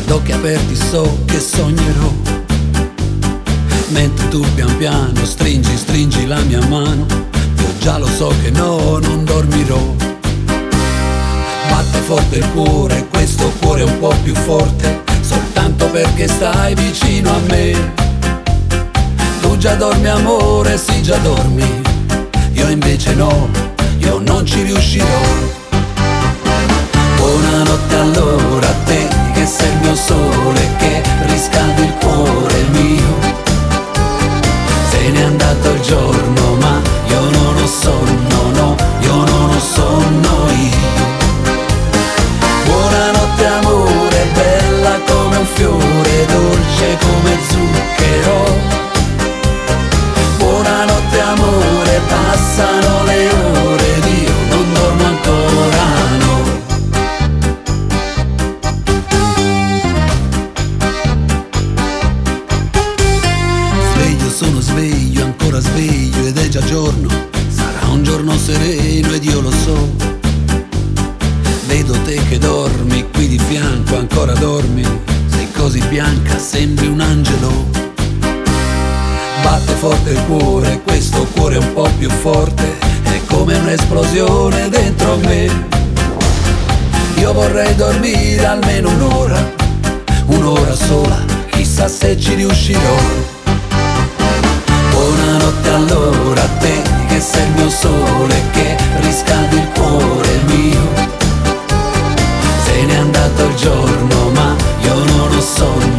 ad occhi aperti so che sognerò, mentre tu pian piano stringi la mia mano. Io già lo so che no, non dormirò. Batte forte il cuore, questo cuore è un po' più forte, soltanto perché stai vicino a me. Tu già dormi amore, sì già dormi, io invece no, io non ci riuscirò. Buonanotte allora a te, che sei il mio sole, che riscaldi il cuore mio. Se n'è andato il giorno ma io non ho sonno, no, io non ho sonno io. Buonanotte amore, bella come un fiore, dolce come zucchero. Buonanotte amore, passano le ore ed io non dormo ancora, no. Sveglio, sono sveglio, ancora sveglio ed è già giorno. Sarà un giorno sereno ed io lo so. Vedo te che dormi qui di fianco, ancora dormi. Sei così bianca, sembri un angelo. Batte forte il cuore, questo cuore è un po' più forte, è come un'esplosione dentro me. Io vorrei dormire almeno un'ora sola, chissà se ci riuscirò. Buonanotte allora a te, che sei il mio sole, che riscaldi il cuore mio. Se n'è andato il giorno ma io non ho sonno,